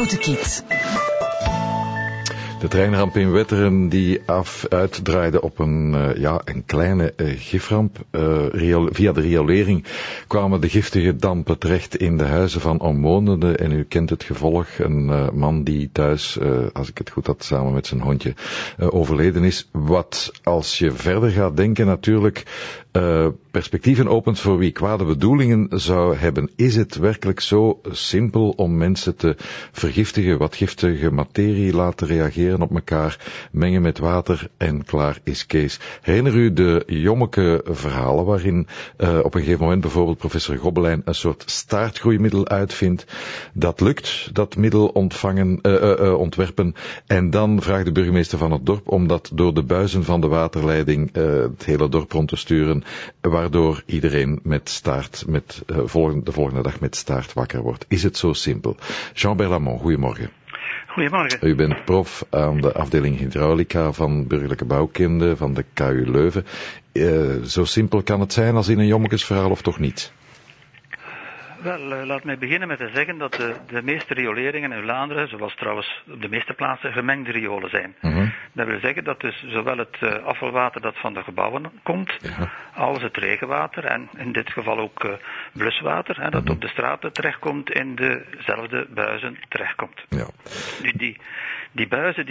Autokit. De treinramp in Wetteren die uitdraaide op een kleine giframp. Via de riolering kwamen de giftige dampen terecht in de huizen van omwonenden. En u kent het gevolg. Een man die thuis, als ik het goed had, samen met zijn hondje overleden is. Wat als je verder gaat denken natuurlijk perspectieven opent voor wie kwade bedoelingen zou hebben. Is het werkelijk zo simpel om mensen te vergiftigen, wat giftige materie laten reageren op elkaar, mengen met water en klaar is Kees? Herinner u de jommeke verhalen waarin op een gegeven moment bijvoorbeeld professor Gobelijn een soort staartgroeimiddel uitvindt? Dat lukt, dat middel ontwerpen, en dan vraagt de burgemeester van het dorp om dat door de buizen van de waterleiding het hele dorp rond te sturen, waardoor iedereen de volgende dag met staart wakker wordt. Is het zo simpel? Jean Berlamont, goedemorgen. Goedemorgen. U bent prof aan de afdeling hydraulica van burgerlijke bouwkunde van de KU Leuven. Zo simpel kan het zijn als in een jommekesverhaal of toch niet? Wel, laat mij beginnen met te zeggen dat de meeste rioleringen in Vlaanderen, zoals trouwens op de meeste plaatsen, gemengde riolen zijn. Uh-huh. Dat wil zeggen dat dus zowel het afvalwater dat van de gebouwen komt, als het regenwater en in dit geval ook bluswater, dat op de straten terechtkomt, in dezelfde buizen terechtkomt. Ja. Nu, die buizen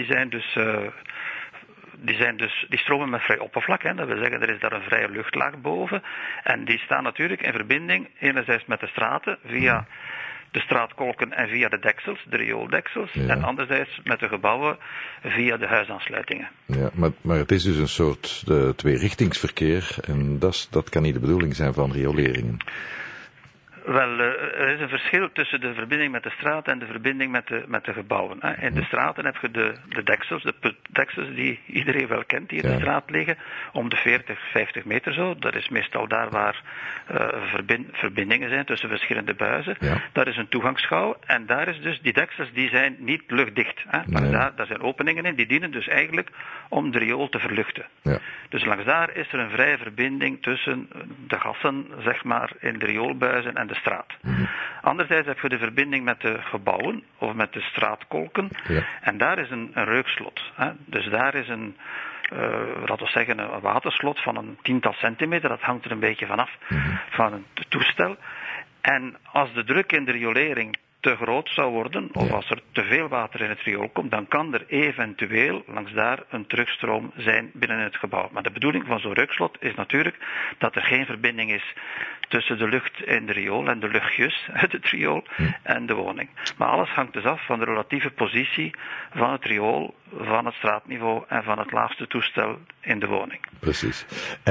die stromen met vrij oppervlak. Dat wil zeggen, er is daar een vrije luchtlaag boven. En die staan natuurlijk in verbinding, enerzijds met de straten, via de straatkolken en via de deksels, de riooldeksels. Ja. En anderzijds met de gebouwen via de huisaansluitingen. Ja, maar het is dus een soort tweerichtingsverkeer. En dat kan niet de bedoeling zijn van rioleringen. Wel, er is een verschil tussen de verbinding met de straat en de verbinding met de gebouwen. In de straten heb je de deksels, de putdeksels die iedereen wel kent, die in de straat liggen, om de 40, 50 meter zo. Dat is meestal daar waar verbindingen zijn tussen verschillende buizen. Ja. Daar is een toegangsschouw en daar is dus, die deksels die zijn niet luchtdicht. Maar daar zijn openingen in, die dienen dus eigenlijk om de riool te verluchten. Ja. Dus langs daar is er een vrije verbinding tussen de gassen, zeg maar, in de rioolbuizen en de straat. Mm-hmm. Anderzijds heb je de verbinding met de gebouwen of met de straatkolken. Ja. En daar is een reukslot. Dus daar is laten we zeggen, een waterslot van een 10-tal centimeter. Dat hangt er een beetje vanaf van het toestel. En als de druk in de riolering te groot zou worden, of als er te veel water in het riool komt, dan kan er eventueel langs daar een terugstroom zijn binnen het gebouw. Maar de bedoeling van zo'n reukslot is natuurlijk dat er geen verbinding is tussen de lucht in de riool en de luchtjes uit het riool en de woning. Maar alles hangt dus af van de relatieve positie van het riool, van het straatniveau en van het laagste toestel in de woning. Precies.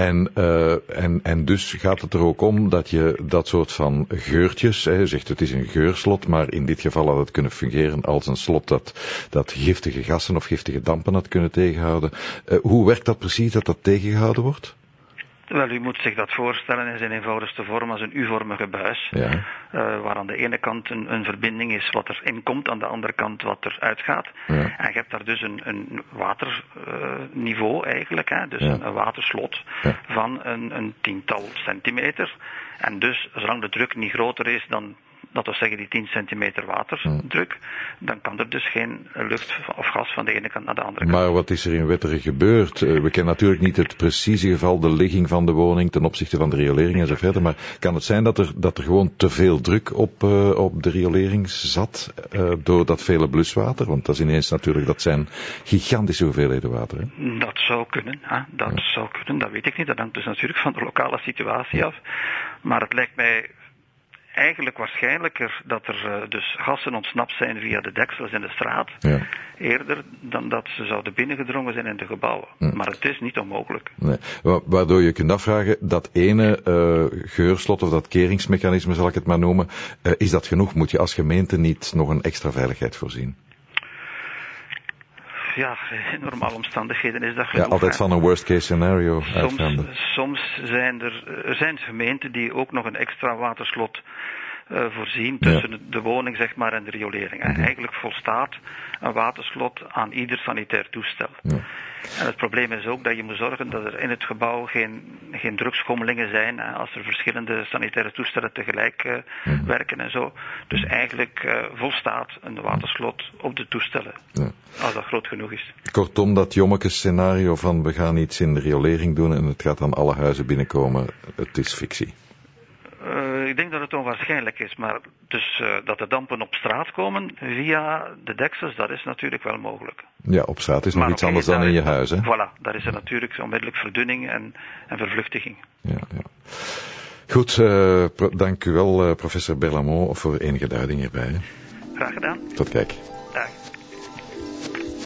En dus gaat het er ook om dat je dat soort van geurtjes, je zegt het is een geurslot, maar in dit geval had het kunnen fungeren als een slot dat giftige gassen of giftige dampen had kunnen tegenhouden. Hoe werkt dat precies, dat tegengehouden wordt? Wel, u moet zich dat voorstellen in zijn eenvoudigste vorm als een U-vormige buis, waar aan de ene kant een verbinding is wat erin komt, aan de andere kant wat er uitgaat. Ja. En je hebt daar dus een waterniveau eigenlijk, dus een waterslot van een 10-tal centimeter. En dus, zolang de druk niet groter is dan, dat wil zeggen die 10 centimeter waterdruk, dan kan er dus geen lucht of gas van de ene kant naar de andere kant. Maar wat is er in Wetteren gebeurd? We kennen natuurlijk niet het precieze geval, de ligging van de woning ten opzichte van de riolering en zo verder, maar kan het zijn dat er gewoon te veel druk op de riolering zat door dat vele bluswater? Want dat is ineens natuurlijk, dat zijn gigantische hoeveelheden water. Hè? Dat zou kunnen, zou kunnen, dat weet ik niet. Dat hangt dus natuurlijk van de lokale situatie af. Maar het lijkt mij eigenlijk waarschijnlijker dat er dus gassen ontsnapt zijn via de deksels in de straat, eerder dan dat ze zouden binnengedrongen zijn in de gebouwen. Maar het is niet onmogelijk. Nee. Waardoor je kunt afvragen, dat ene geurslot of dat keringsmechanisme, zal ik het maar noemen, is dat genoeg? Moet je als gemeente niet nog een extra veiligheid voorzien? Ja, in normale omstandigheden is dat genoeg. Ja, altijd van een worst case scenario uitgaande. Soms zijn er gemeenten die ook nog een extra waterslot voorzien tussen de woning, zeg maar, en de riolering. En eigenlijk volstaat een waterslot aan ieder sanitair toestel. Ja. En het probleem is ook dat je moet zorgen dat er in het gebouw geen drugschommelingen zijn, als er verschillende sanitaire toestellen tegelijk werken en zo. Dus eigenlijk volstaat een waterslot op de toestellen, als dat groot genoeg is. Kortom, dat jommeke scenario van we gaan iets in de riolering doen en het gaat aan alle huizen binnenkomen, het is fictie. Ik denk dat het onwaarschijnlijk is, maar dus dat de dampen op straat komen via de deksels, dat is natuurlijk wel mogelijk. Ja, op straat is nog iets anders dan in je huis, hè? Voilà, daar is er natuurlijk onmiddellijk verdunning en vervluchtiging. Ja. Goed, dank u wel, professor Berlaymont, voor enige duiding hierbij. Graag gedaan. Tot kijk.